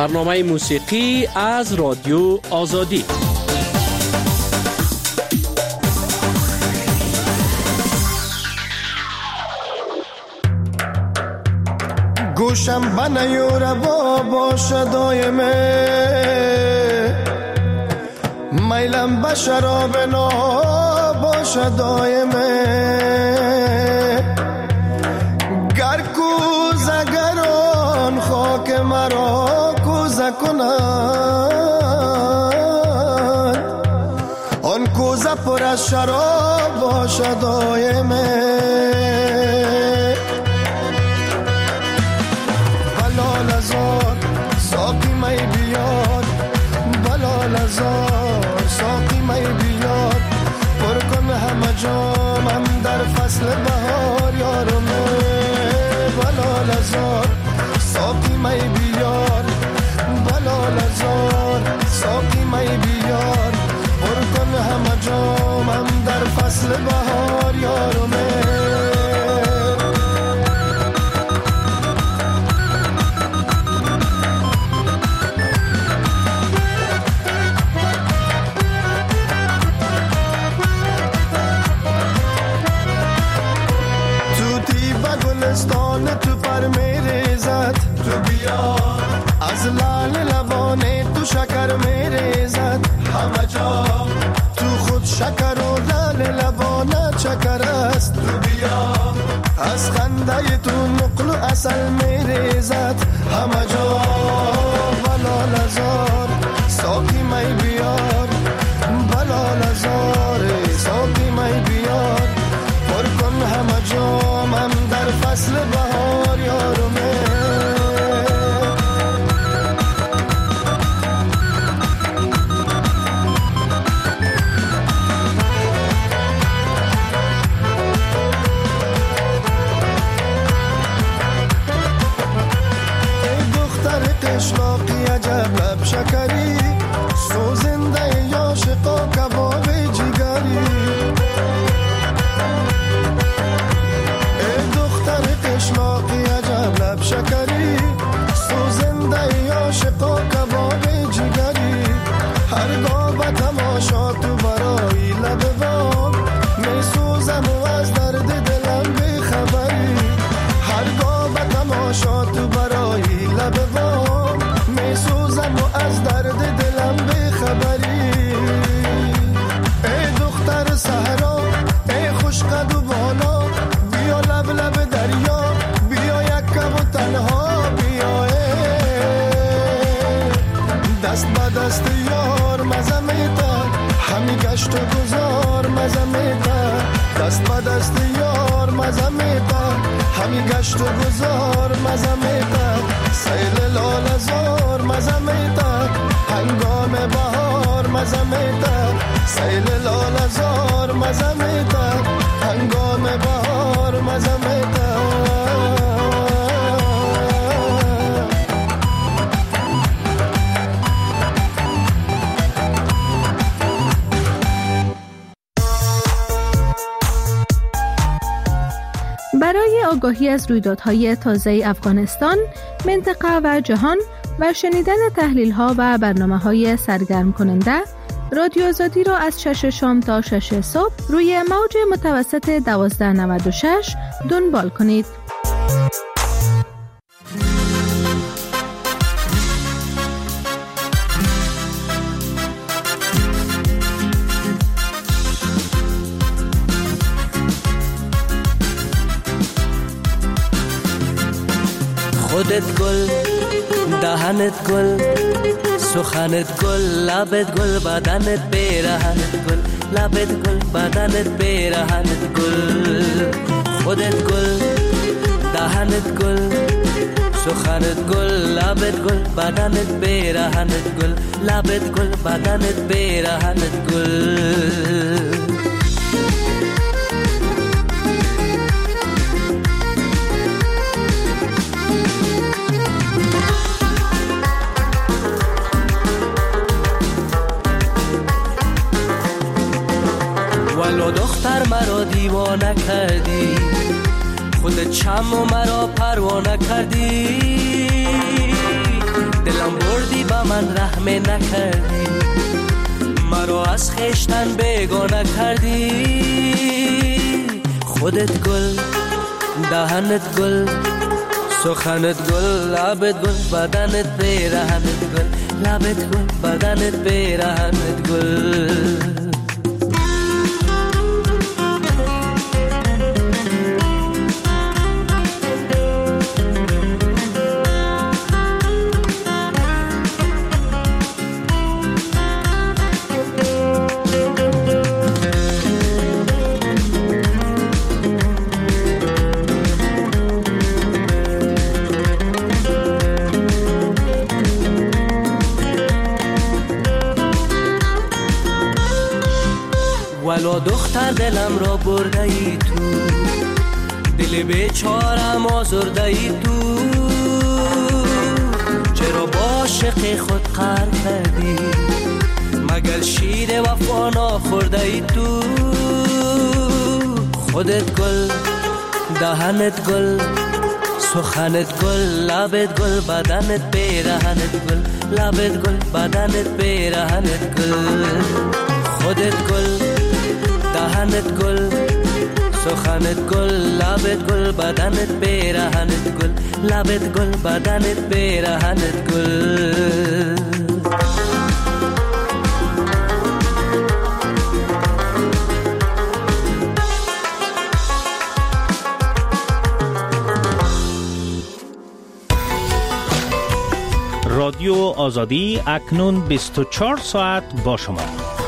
برنامه موسیقی از رادیو آزادی. گوشم بنیور باشه دایمه، میلم به شراب نا باشه دایمه، گر کوزه گران خاک مرا کوزه کند، آن کوزه پر از شراب باشه دایمه. ساقی می بیاد بلال ازار، ساقی می بیاد پر کن همه جامم در فصل بهار یارمه، بلال ازار ساقی می بیاد بلال ازار، ساقی می بیاد پر کن همه جامم در فصل بهار یارمه. تو پر میریزد تو بیا، از لال لبانه تو شکر میریزد همه جا، تو خود شکر و لال لبانه چکر است تو بیا، از خنده تو نقل و عسل میریزد همه جا، بلال ازار ساقی می بیار بلال ازار، ساقی می بیار پر کن همه جامم در فصل بهار یارمه. ای دختر قشلاقی عجب لب شکری، سوزنده عاشقا کباب جگری، قشلاقی عجب لب شکری، سوزنده عاشقا کباب جگری، هرگاه به تماشا تو برای لب بام می سوزم و از درد دلم بیخبری، هرگاه به تماشا تو برای لب بام می سوزم و از درد دلم بیخبری. ای دختر صحرا ای خوش قد و بالا، بیا لب لب دریا بیا یک کم و تنها بیا، دست به دست یار مزه میتا همی گشت و گذار مزه میتا، دست به دست یار مزه میتا همی گشت و گذار مزه میتا، سیل لال زار مزه میتا هنگام بهار مزه میتا، سیل لال زار مزه میتا هنگام بهار مزه میتا. برای آگاهی از رویدادهای تازه افغانستان، منطقه و جهان و شنیدن تحلیل‌ها و برنامه‌های سرگرم کننده، رادیو آزادی را از 6 شام تا 6 صبح روی موج متوسط 1296 دنبال کنید. خودت گل، دهنت گل، سخنت گل، لبت گل، بدنت بیرهنت گل، لبت گل، بدنت بیرهنت گل. خودت گل، دهنت گل، سخنت گل، لبت گل، بدنت بیرهنت گل، لبت گل، بدنت بیرهنت گل. ولو دختر مرا دیوانه کردی، خودت چم و مرا پروانه کردی، دلم بردی با من رحم نکردی، مرا از خیشتن بیگانه کردی. خودت گل، دهنت گل، سخنت گل، لبت گل، بدنت پیرهنت گل، لبت گل، بدنت پیرهنت گل. ولو دختر دلم را برده ای تو، دل بیچارم آزرده ای تو. چرا با عاشق خود قهر کردی، مگر شیر وفا نخورده ای تو. خودت گل، دهنت گل، سخنت گل، لبت گل، بدنت پیرهنت گل، لبت گل، بدنت پیرهنت گل. خودت گل، دهنت گل، سخنت گل، لبت گل، بدنت پیرهنت گل، لبت گل، بدنت پیرهنت گل. رادیو آزادی اکنون 24 ساعت با شما.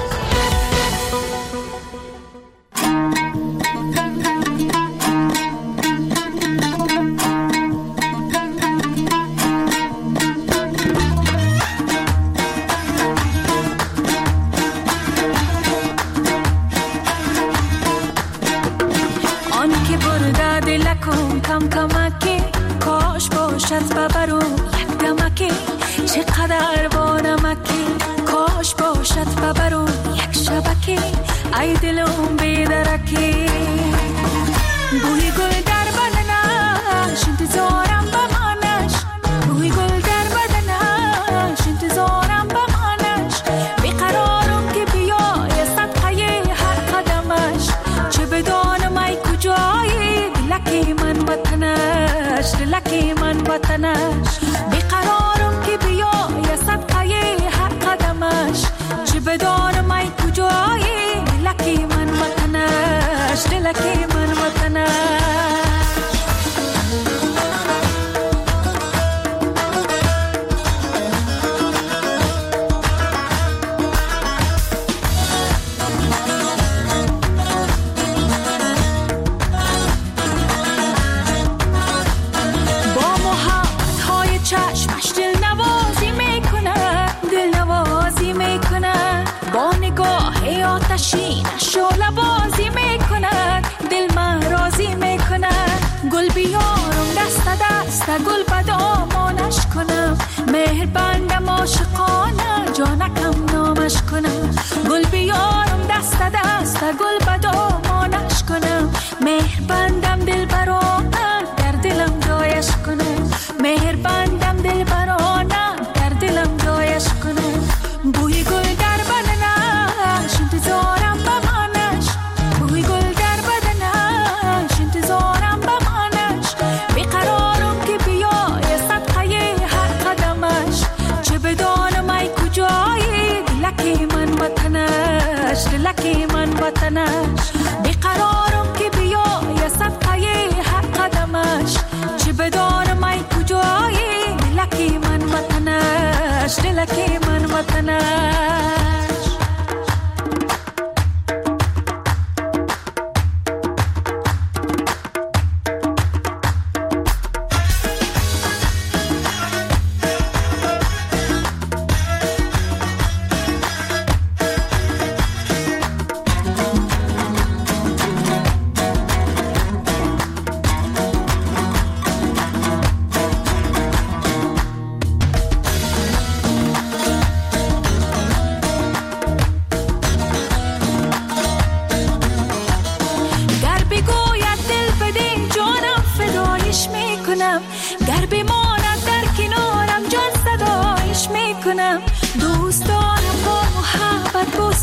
چقدر با نمکی، کاش باشد ببرو یک شبکی، ای دلم بیدرکی. بوی گل در بدنش انتظارم بمانش، بوی گل در بدنش انتظارم بمانش. بیقرارم که بیای صدقه هر قدمش، چه بدانم ای کجایی دلکی من وطنش، دلکی من وطنش. بیقرارم که بیای صدقه هر قدمش، چه بدانم ای کجایی دلکی من وطنش، دلکی من وطنش. شعله بازی میکنه، دل من راضی میکنه. گل بیارم دست دست گل به دامانش کنم، مهر بندم عاشقانه جانکم نامش کنم. گل بیارم دست دست گل به دامانش کنم، مهر بندم دل برانه در دلم جایش کنم، مهر بندم دل برانه در دلم جایش کنم. بوی گل در بدنش انتظارم بمانش، بوی گل در بدنش انتظارم بمانش. بیقرارم که بیای صدقه هر قدمش، چه بدانم ای کجایی دلکی من وطنش، دلکی من وطنش. بیقرارم که بیای صدقه هر قدمش، چه بدانم ای کجایی دلکی من وطنش، دلکی من وطنش.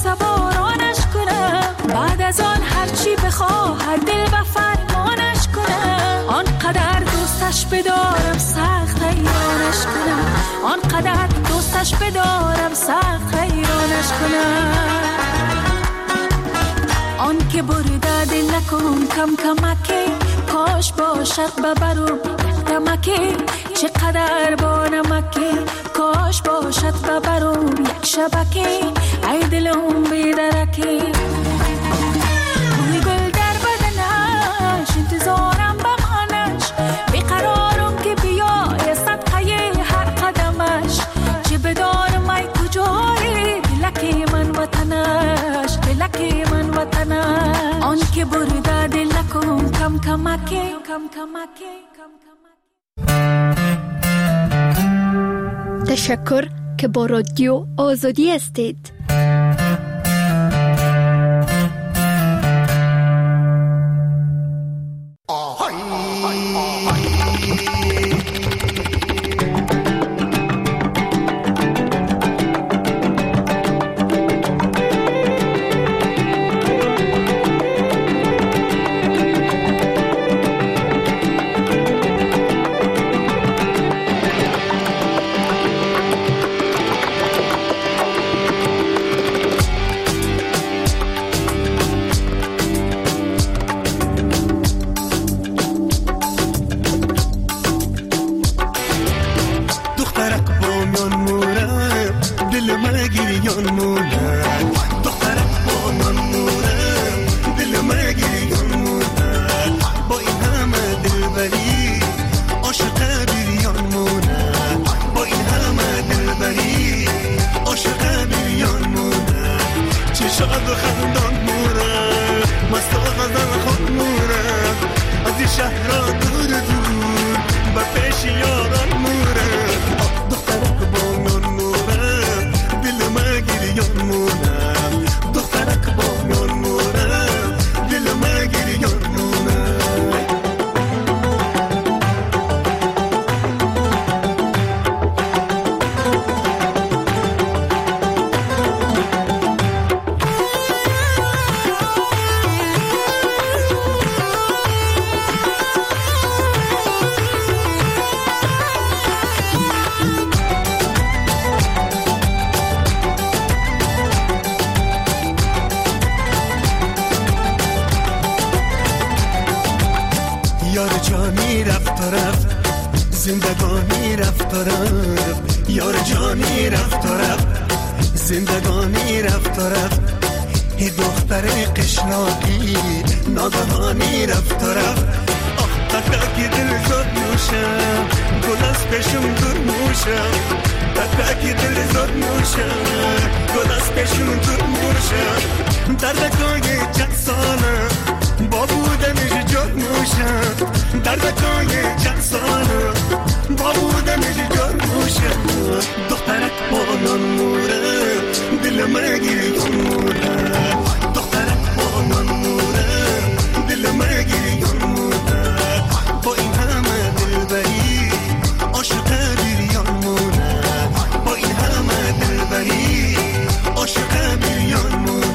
سوارانش کنم، بعد از آن هرچی بخواهد دل و فرمانش کنم. آنقدر دوستش بدارم سخت حیرانش کنم، آنقدر دوستش بدارم سخت حیرانش کنم. آن که برده دل نکن کم کمکی، کاش باشد ببرم دمکی. چقدر با نمکی، کاش باشد ببرم یک شبکی. ای دلم بیدرکی، بوی گل در بدنش، انتظارم بمانش. بیقرارم که بیای صدقه هر قدمش. چه بدارم ای کجایی، دلکی من وطنش، دلکی من وطنش. آن که برده دل نکن کم کمکی، کم کمکی. تشکر که با رادیو آزادی هستید. زندگانی رفت و رفت، یار جانی رفت و رفت، زندگانی رفت و رفت. ای دختر قشناقی ناگهانی رفت و رفت. آخ تکاکی دل زد نوشم، گل از پیشم دور موشم. تکاکی دل زد نوشم، گل از پیشم دور موشم. دردکای چند ساله با بودنش جد موشم. دردکای چند ساله با بودنش جد موشم. دخترک بانان موره دل مگیری موره. دخترک بانان موره دل مگیری موره. با این همه دلبری عاشق بیریان موره. با این همه دلبری عاشق بیریان موره.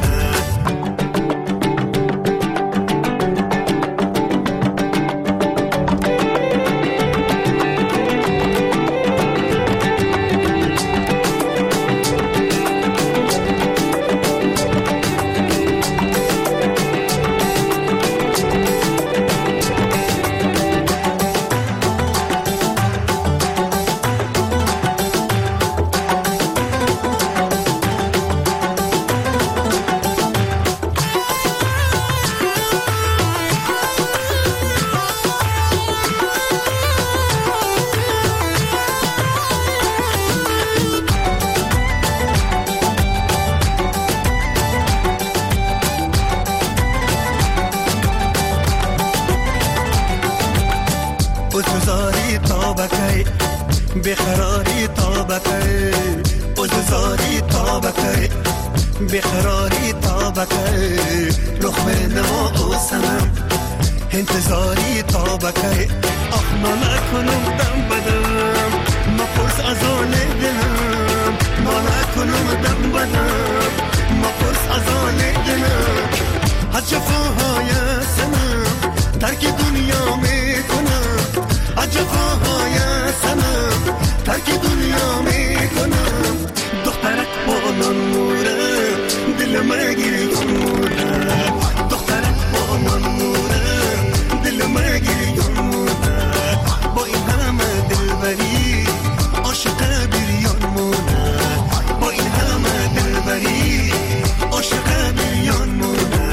بخراری طابقه بززاری طابقه بخراری طابقه لخمه نما و سنم انتظاری طابقه آخنا نکنم دم بدم مپرس از آن دلم ما نکنم دم بدم مپرس از آن دلم از جفاهای سنم ترک دنیا میکنم از جفاهای سنم ترک دنیا میکنم دخترک با نوره دل مگیری نوره دخترک با نوره دل مگیری نوره با این همه دلبری عاشق بریان مونه با این همه دلبری عاشق بریان مونه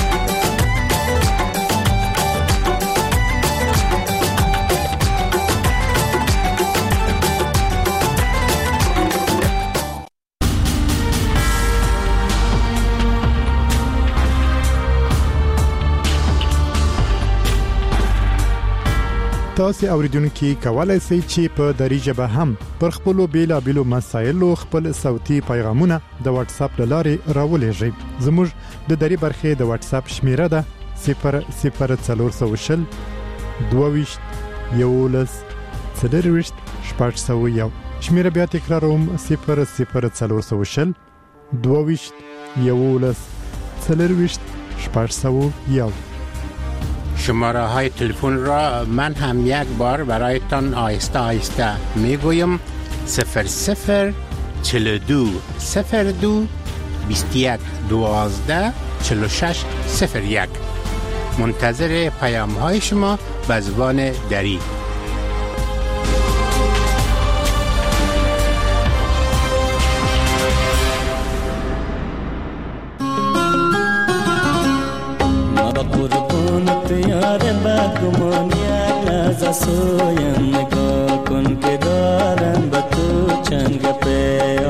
تاسو اوریدونکو کولای شئ چې په دری ژبه هم پر خپل بیلابیلو مسایلو خپل صوتي پیغامونه د واتس اپ لارې راولېږئ. زموږ د دری برخې د واتس اپ شمیره ده 00400 22 11 40 601. شمیره بیا تکراروم 00400 22 11 40 601. شماره های تلفن را من هم یک بار برایتان آهسته آهسته میگویم 00 42 02 21 12 46 01. منتظر پیام های شما به زبان دری. بگمان یک لحظه سویم نگاه کن که دارم به تو چند گپه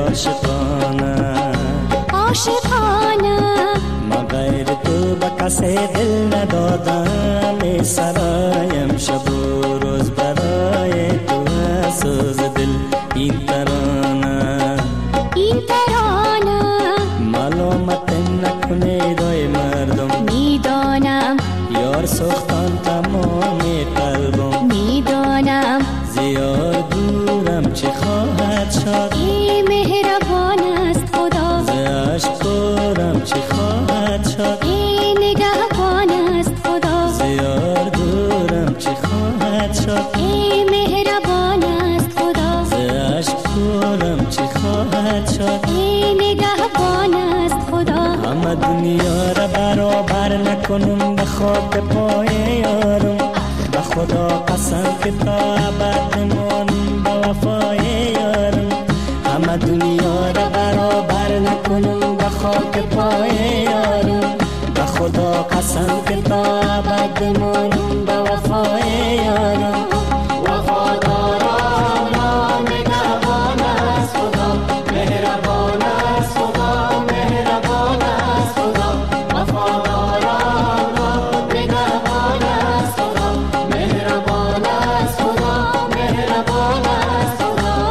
عاشقانه ما غیر تو به کسی دل ندادم سرایم شب و روز برای تو سوز دل این ترانه معلومت نکنه دای مردم میدانم یار سختان تمام قلبم میدانم زیاد دورم چه خواهد شد ای مهربان است خدا ز عشق دورم چه خواهد شد ای نگهبان است خدا زیاد دورم چه خواهد شد ای مهربان است خدا ز عشق دورم چه خواهد شد ای نگهبان است خدا همه دنیا را برابر نکنم به خاک پای یارم به خدا قسم که تا ابد نمانم به وفای یارم همه دنیا را برابر نکنم به خاک پای یارم به خدا قسم که تا ابد نمانم به وفای یارم وفاداران را نگهبان است خدا مهربان است خدا مهربان است خدا وفاداران را نگهبان است خدا مهربان است خدا مهربان است خدا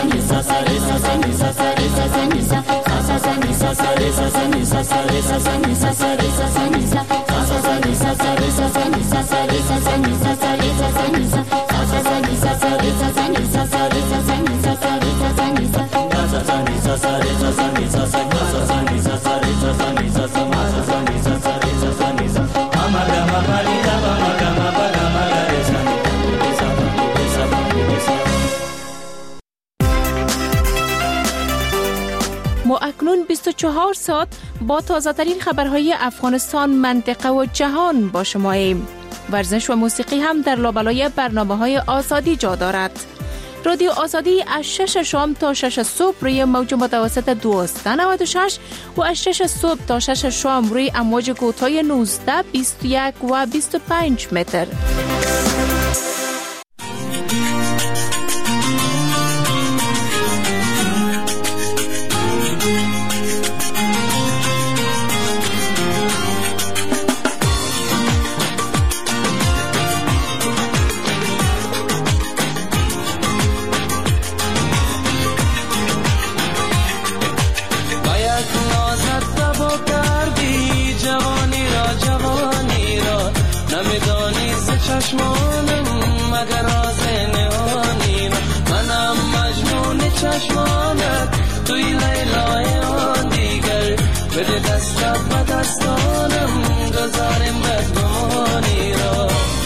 ما اکنون 24 ساعت با تازه ترین خبرهای افغانستان، منطقه و جهان با شماییم. ورزش و موسیقی هم در لابلای برنامه‌های آزادی جا دارد. رادیو آزادی از 6 شام تا 6 صبح روی موج متوسط 1296 و از 6 صبح تا 6 شام روی امواج کوتاه 19، 21 و 25 متر. چشمانم مگر راز نهانی را، منم مجنون چشمانت، توی لیلای آن دیگر، بده دستت و دستانم، گذارم بدگمانی را.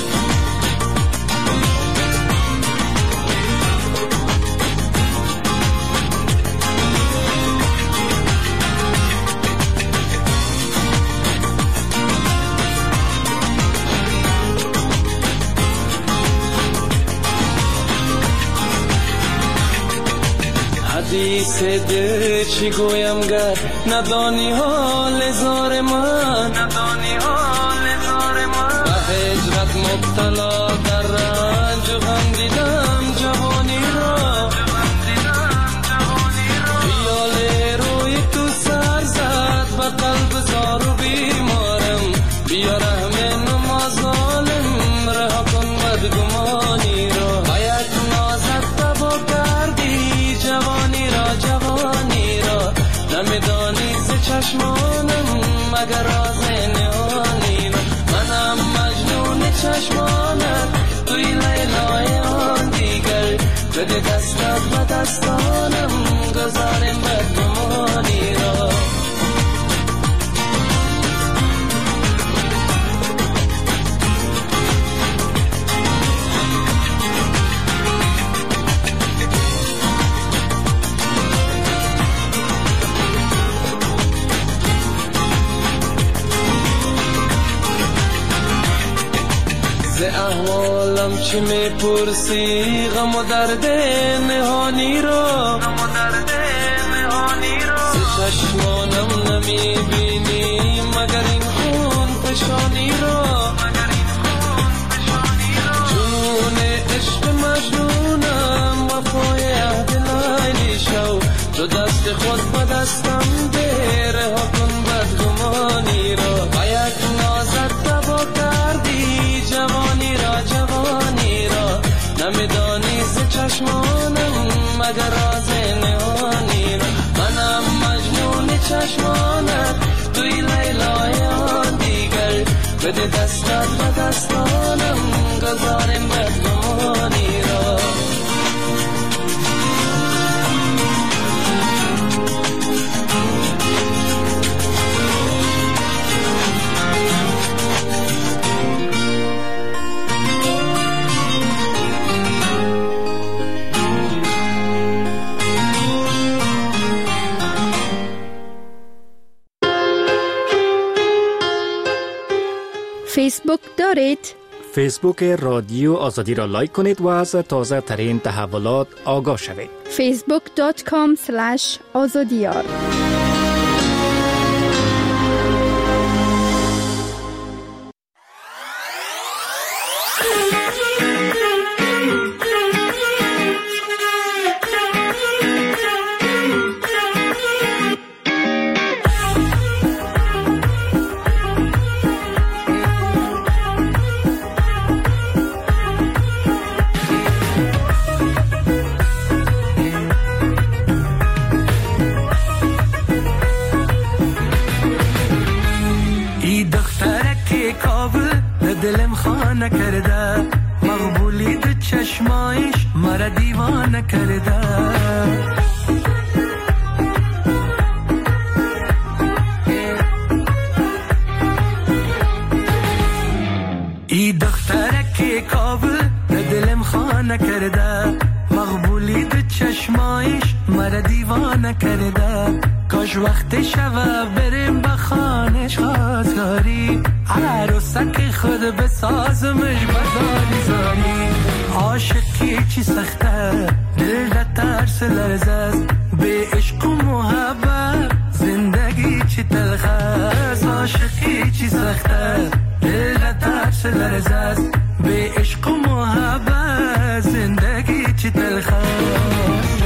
حدیث دل چی گویم گر ندانی حال زار من، به هجرت مبتلا در رنج و غم دیدم جوانی را، خیال روی تو سر زد و قلب زار و بیمارم، بیا رحم نماز ظالم، رها کن بدگمانی را. با یک نازت تبا کردی جوانی را، نمیدانی ز چشمانم مگر راز نهانی را، منم مجنون چشمانت، توی لیلای آن دیگر، بده دستت و دستانم، گذارم بدگمانی را. ز احوالم چی میپرسی غم و درد نهانی را، ز چشمانم نمیبینی مگر این خون فشانی را، جنون عشق مجنونم، وفای عهد لیلی شو، تو دست خود به دستم ده، رها کن بدگمانی را. با یک نازت تبا کردی جوانی را، نمیدانی ز چشمانم مگر راز نهانی را، منم مجنون چشمانت، توی لیلای آن دیگر، بده دستت و دستانم، گذارم بدگمانی را. فیسبوک دارید؟ فیسبوک رادیو آزادی را لایک کنید و از تازه ترین تحولات آگاه شوید. facebook.com/azadiyar خانه کرده، مقبولیت چشمایش مرا دیوانه کرده. ای دخترک کابل دلم خانه کرده، مقبولیت چشمایش مرا دیوانه کرده. کاش وقت شب بریم به خانش خواستگاری، عروسک خود بسازمش بزاری زاری. عاشقی چی سخته دل را ترس لرزه است، به عشق و محبت زندگی چی تلخ است. عاشقی چی سخته دل را ترس لرزه است، به عشق و محبت زندگی چی تلخ است.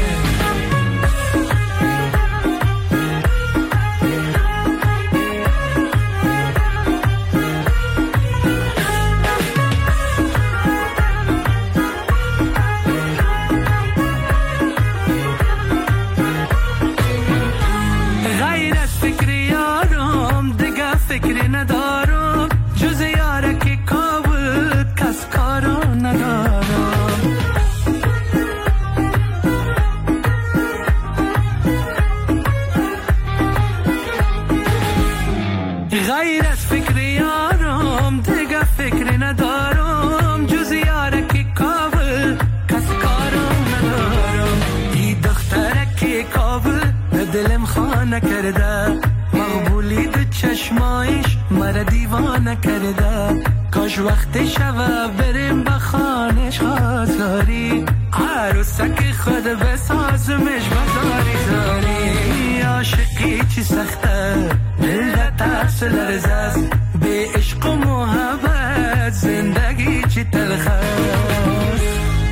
فکری ندارم جز یارکی کابل، کس کارو ندارم. غیر از فکری یارم دیگه فکری ندارم، جز یارکی کابل، کس کارو ندارم. ای دخترکی کابل دلم خانه کرده، مقبولیت چشمایش مرا دیوانه کرده. کاش وقت شب بریم به خانش خواستگاری، عروسک خود بسازمش بزاری زاری. عاشقی چی سخته دل را ترس لرزه است، به عشق و محبت زندگی چی تلخ است.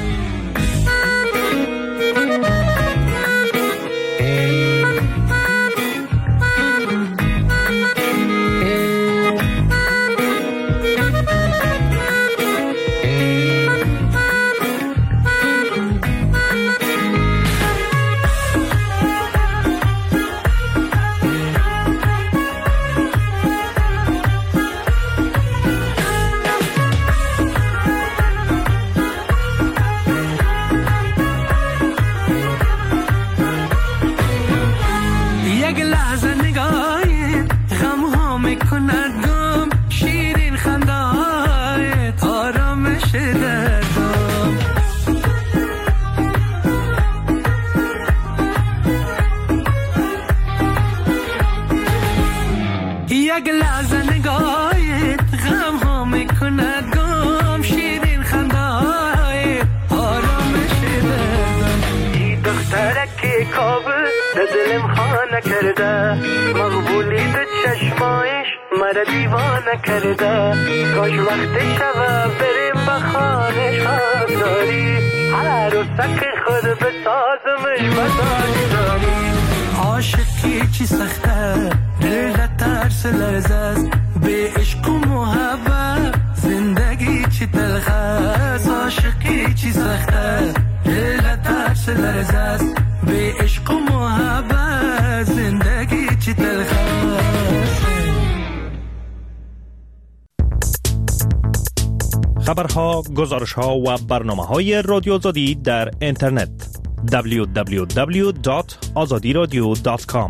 دلم خانه کرده، مقبولیت چشمایش مرا دیوانه کرده. کاش وقت شب بریم به خانش خواستگاری، عروسک خود بسازمش بزاری زاری. عاشقی چی سخته دل را ترس لرزه است، به عشق و محبت زندگی چی تلخ است. عاشقی چی سخته دل را ترس لرزه است، به عشق و محبت زندگی چی تلخ است. خبرها، گزارشها و برنامه‌های رادیو آزادی در اینترنت www.azadiradio.com.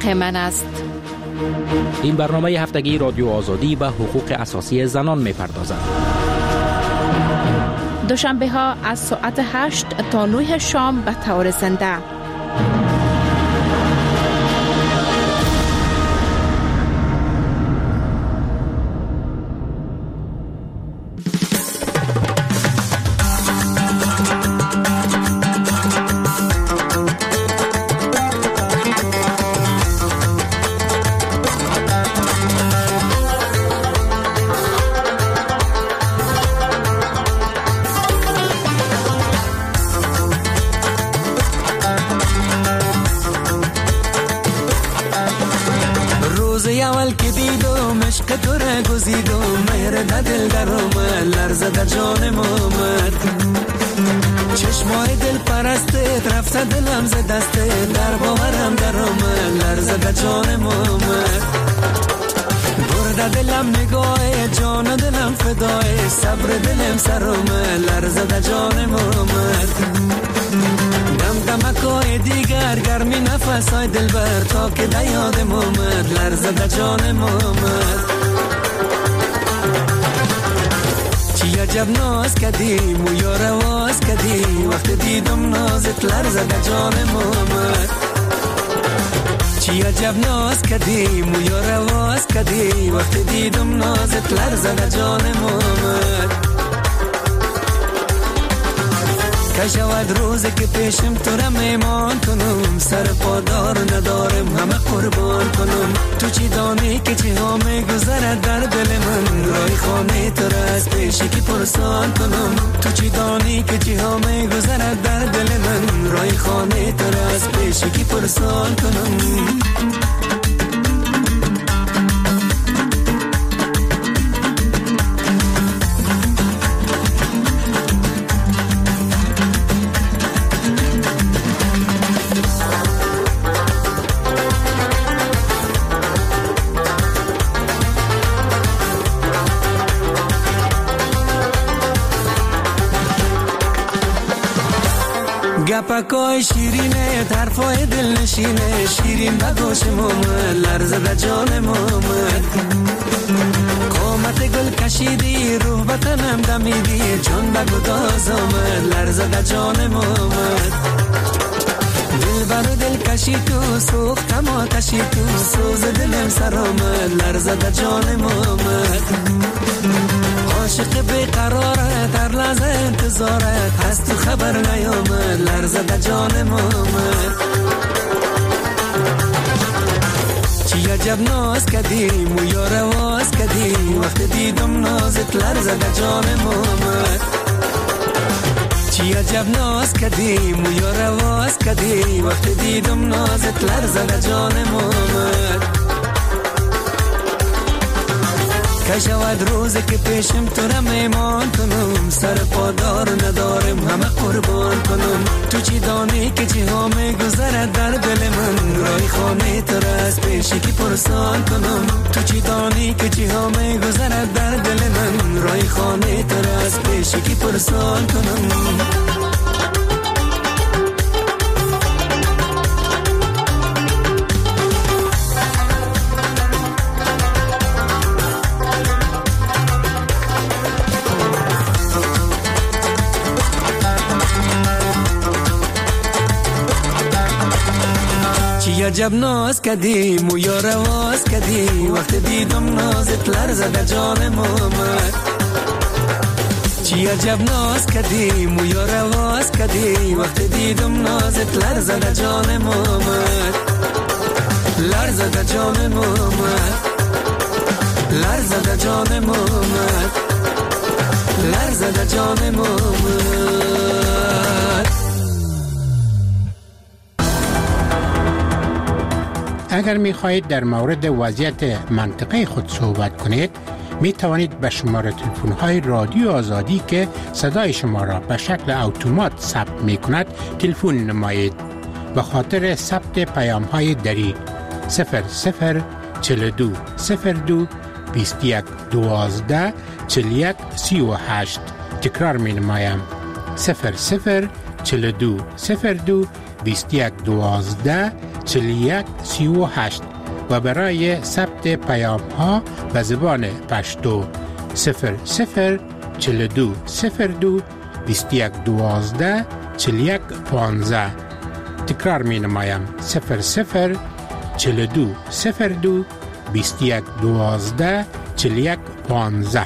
حق من است. این برنامه هفتگی رادیو آزادی به حقوق اساسی زنان می‌پردازد. دوشنبه ها از ساعت 8 تا 9 شام به طور زنده. اول که دیدم عشق تو را گزیدم، مهر در دل در اومد، لرزه در جانم اومد. چشمای دل پرستت رفته دلم ز دستت، در باورم در اومد، لرزه در جانم اومد. برده دلم نگاه جان و دلم فدای، صبر دلم سر اومد، لرزه در جانم اومد. دمکای دیگر گرمی نفسای دلبر، تا که در یادم اومد، لرزه در جانم اومد. چی عجب ناز کدیم و یا رواز کدیم، وقت دیدم نازت لرزه در جانم اومد. چی عجب ناز کدیم و یا رواز کدیم، وقت دیدم نازت لرزه در جانم اومد. کشود روزی که پیشم تو را میمان کنم، سر پادار ندارم همه قربان کنم. تو چی دانی که چی ها میگذرد در دل من، رای خانه تو را از پیشی که پرسان کنم. تو چی دانی که چی ها میگذرد در دل من، رای خانه تو را از پیشی که پرسان کنم. گپکای شیرینه طرفای دل نشینه، شیرین بگوشم اومد، لرزه در جانم اومد. قامت گل کشیدی روح بطنم دمیدی، جان بگو داز اومد، لرزه در جانم اومد. دل برو دل کشی تو سوختم آتشی تو، سوز دلم سر اومد، لرزه در جانم اومد. عاشق بیقرارت هر لحظه انتظارت، هست تو خبر نیامد، لرزه در جانم اومد. چی عجب ناز کدیم و یا رواز کدیم، وقت دیدم نازت لرزه در جانم اومد. چی عجب ناز کدیم و یا رواز کدیم، وقت دیدم نازت لرزه در جانم اومد. کشود روزی که پیشم تو را میمان کنم، سر پادار ندارم همه قربان کنم. تو چی دانی که چی ها میگذرد در دل من، رای خانه تو را از پیشی که پرسان کنم. تو چی دانی که چی ها میگذرد در دل من، رای خانه تو را از پیشی که پرسان کنم. چی عجب ناز کدیم و یا رواز کدیم، وقت دیدم نازت لرزه در جانم اومد. چی عجب ناز کدیم و یا رواز کدیم، وقت دیدم نازت لرزه در جانم اومد. لرزه در جانم اومد، لرزه در جانم اومد، لرزه در جانم اومد. اگر می خواهید در مورد وضعیت منطقه خود صحبت کنید، می توانید به شماره تلفن های رادیو آزادی که صدای شما را به شکل اتومات ثبت می کند تلفن نمایید. به خاطر ثبت پیام های دری 0042 02 21 12 41 38. تکرار می نمایم 0042 02 21 12 4138 و برای ثبت پیام ها به زبان پشتو 004202 2112 4115. تکرار می نمایم 004202 2112 4115.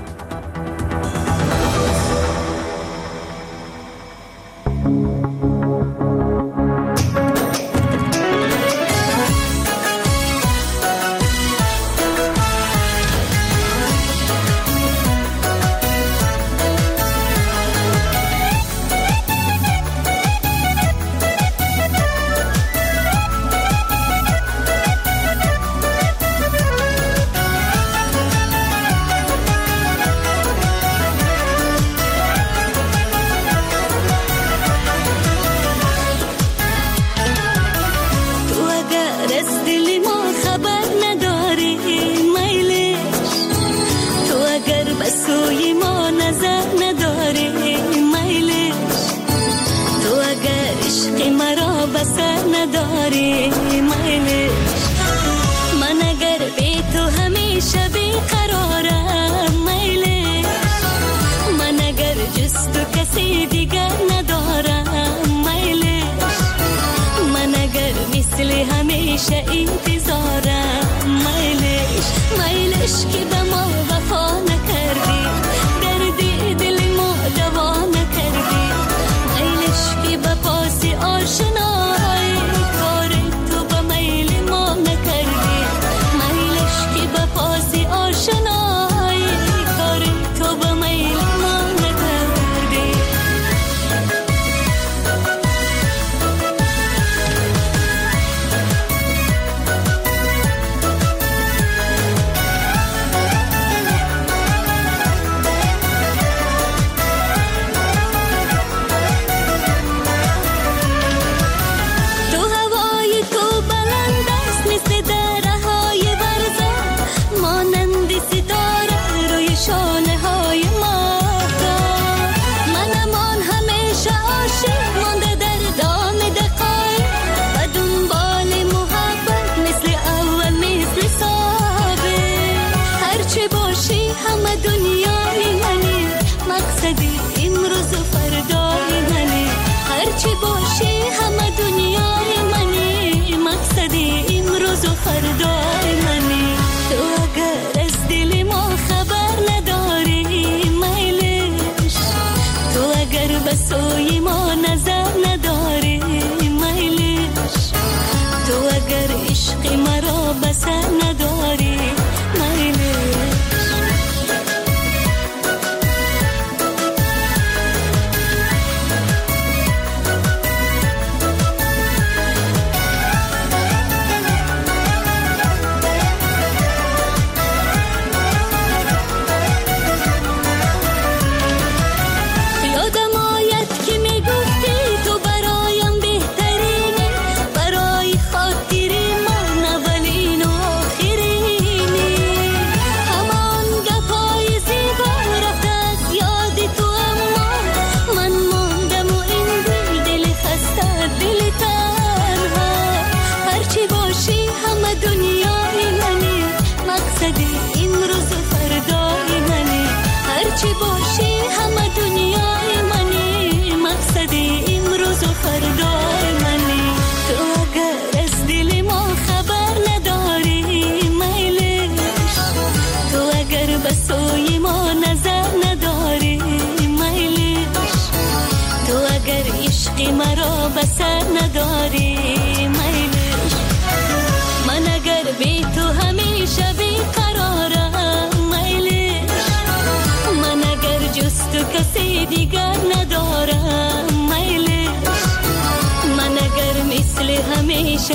همیشه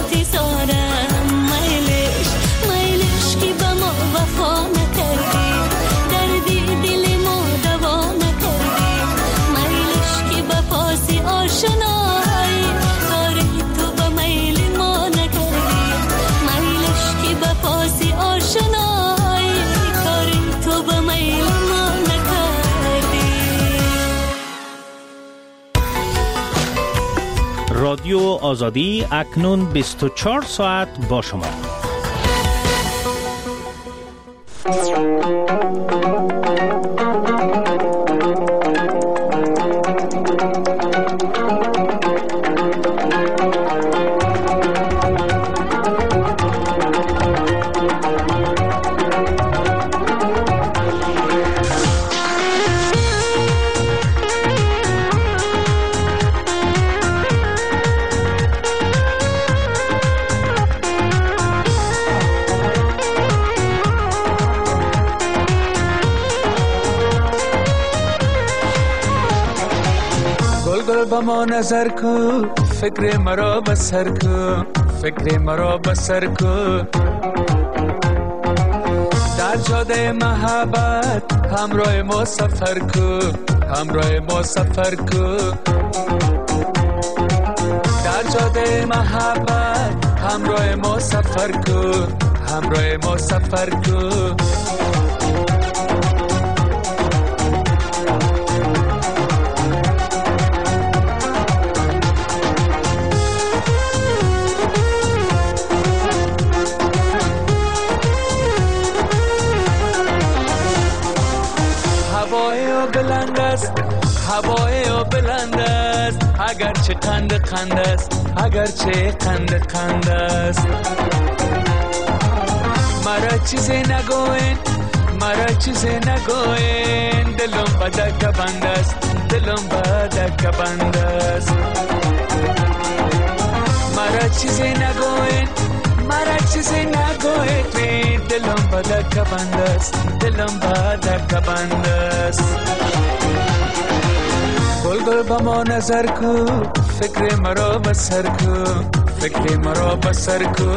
انتظارم میلش که با ما وفا نکردی دردی دل ما دوا نکردی میلش که با پاس آشنایی کار رادیو آزادی اکنون 24 ساعت با شما. با ما نظر کو فکر مرا بسر کو فکر مرا بسر کو در جاده محبت همراه ما سفر کو همراه ما سفر کو در جاده محبت همراه ما سفر کو همراه ما سفر کو هوای او بلند است اگر چه قند قند است اگر چه قند قند است مرا چیزی نگوین مرا چیزی نگوین دلم بدک بند است دلم بدک بند است مرا چیزی نگوین مرا چیزی نگوین دلم بدک بند است دلم بدک بند است گل با ما نظر کو فکر مرا بسر کو فکر مرا بسر کو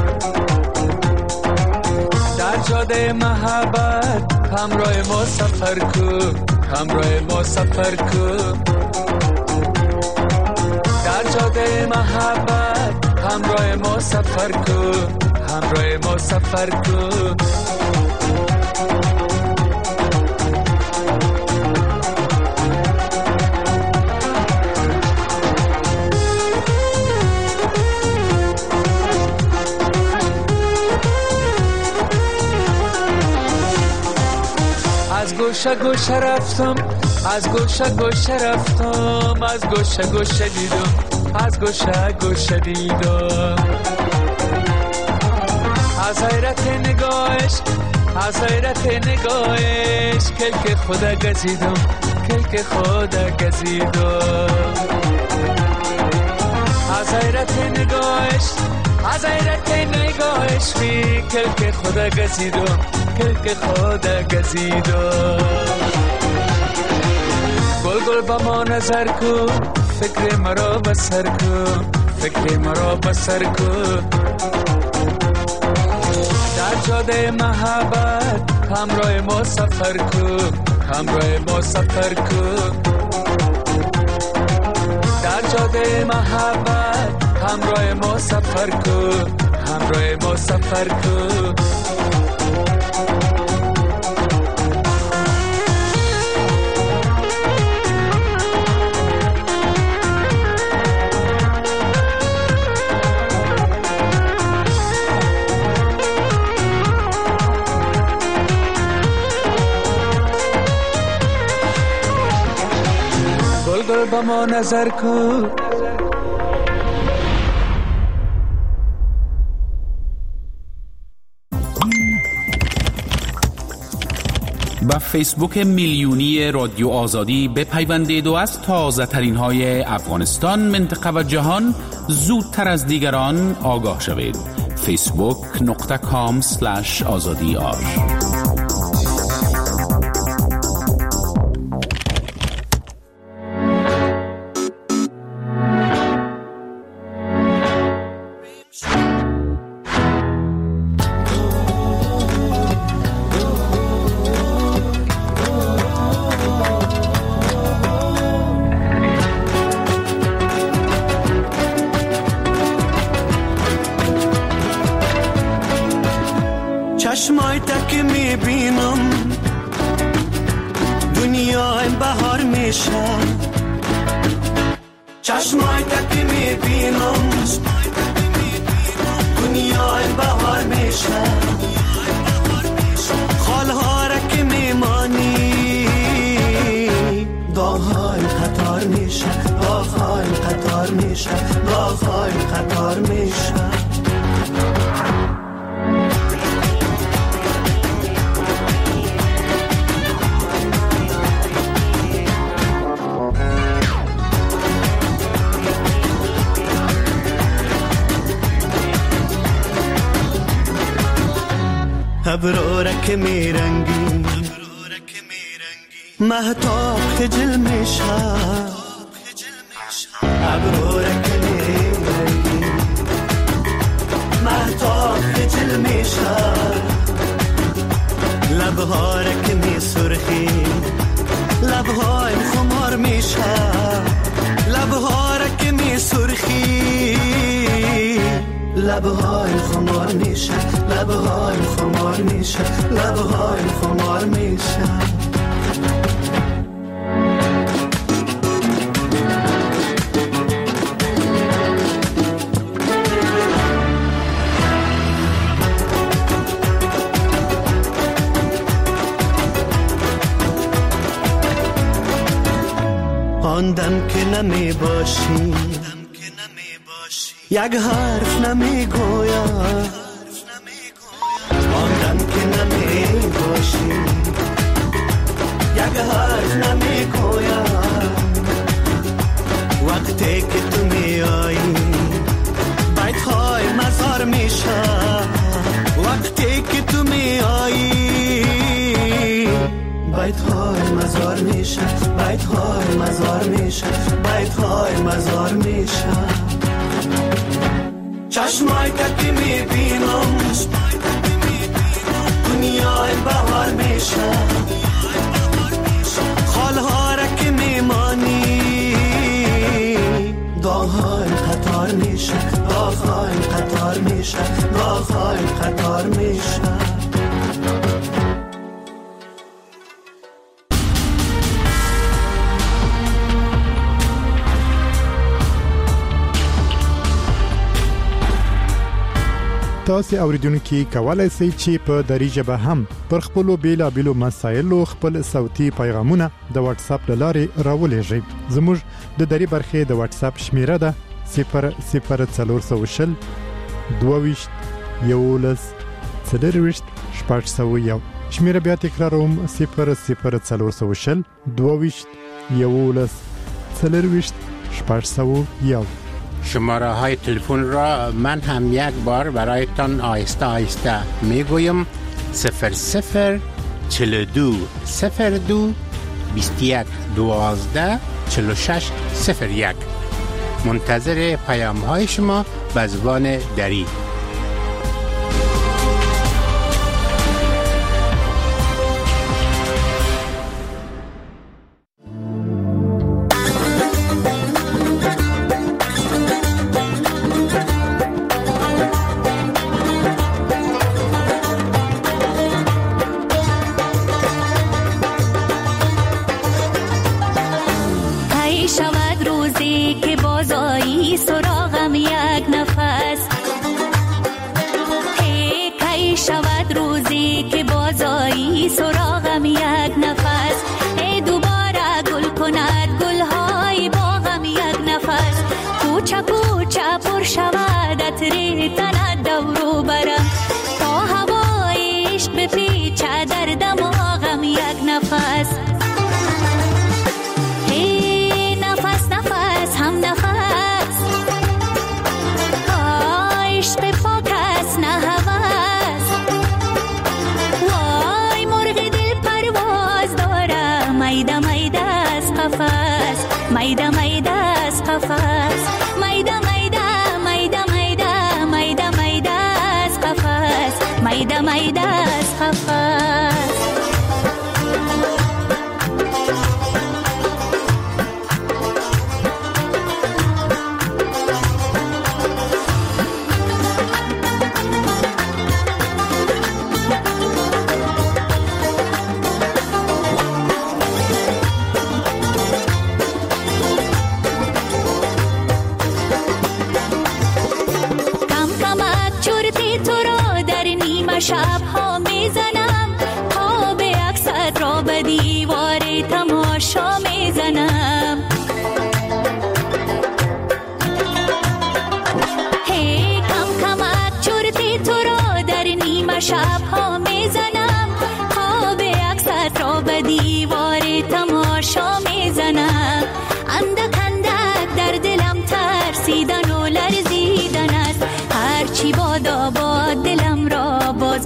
در جاده محبت همراه ما سفر کو همراه ما سفر کو در جاده محبت همراه ما سفر کو همراه ما سفر کو از گوشه گوشه رفتم از گوشه گوشه رفتم از گوشه گوشه دیدم از گوشه گوشه دیدم از حیرت نگاهش از حیرت نگاهش کلک خدا گزیدم کلک خدا گزیدم از حیرت نگاهش از حیرت نگاهش بی کلک خدا گزیدم کلک خدا گزیدم گل گل با ما نظر کو فکر مرا بسر کو فکر مرا بسر کو در جاده محبت همراه ما سفر کو همراه ما سفر کو در جاده محبت همراه ما سفر کو همراه ما سفر کو گل با ما نظر کو با فیسبوک میلیونی رادیو آزادی بپیوندید و از تازه ترین های افغانستان، منطقه و جهان زودتر از دیگران آگاه شوید. facebook.com/azadiar چشمای تک میبینم دنیا بهار میشه چشمای تکی میبینم دنیای بهار میشه خالها را که میمانی داغ‌های قطار میشه داغ‌های قطار میشه داغ‌های قطار میشه ابرارک میرنگی مهتاب خجل میشه ابرارک میرنگی مهتاب خجل میشه لبهارک می سرخی لبهای خمار میشه لبهارک می سرخی لبهای خمار میشه لبهای خمار میشه لبهای خمار میشه آن دم که نمی باشی یک حرف نمی گویم آن دم که نمی باشی یک حرف نمی گویم وقتی که تو می آیی بیت های مزار میشه وقتی که تو می آیی بیت های مزار میشه بیت های مزار میشه بیت های مزار میشه چشمای تکی میبینم دنیای بهار میشه خالها را که میمانی داغ‌های قطار میشه داغ‌های قطار میشه داغ‌های قطار میشه تاسو اوریدونکو کولای شئ چې په دری ژبه هم پر خپل بیلابیلو مسایلو خپل صوتي پیغامونه د واتس اپ لارې راولېږئ. زموږ د دری برخې د واتس اپ شمیره ده 00400 22 11 40 601. شمیره بیا تکراروم 00400 22 11 40 601. شماره های تلفن را من هم یک بار برایتان آهسته آهسته میگویم 00 42 02 21 12 46 01. منتظر پیام های شما به زبان دری.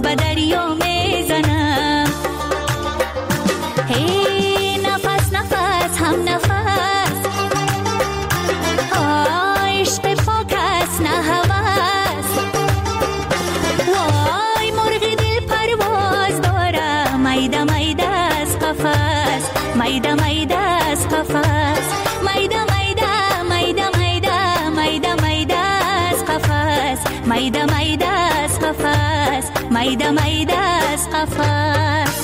به دریا میزنم. هی نفس نفس هم نفس، عشق پاک است نه هوس. وای مرغ دل پرواز داره، میده میده از قفس، میده میده از قفس، میده میده میده میده میده میده از قفس، میده میده از قفس، میده میده از قفس.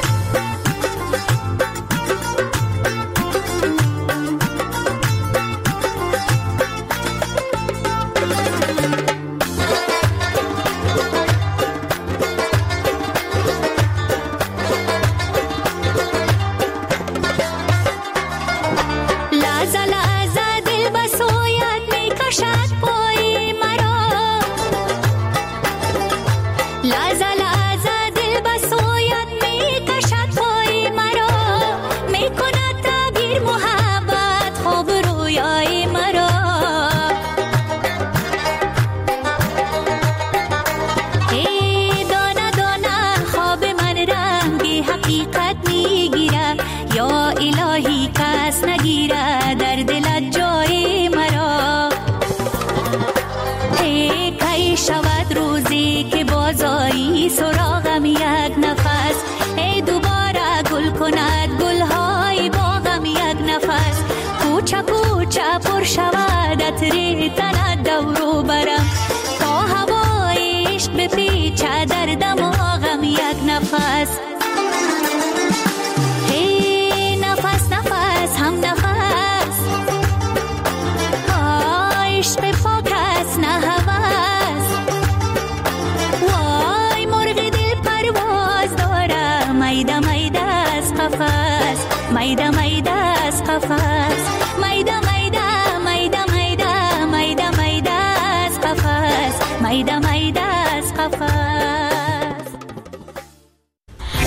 سراغم یک نفس، ای دوباره گل کند گلهای باغم یک نفس. کوچه کوچه پر شود عطر تنت دورو برم، تا هوای عشق بپیچه در دماغم یک نفس. هی نفس نفس هم نفس، عشق پاک است نه هوس. وای مرغ دل پرواز داره، میده میده از قفس، میده میده از قفس.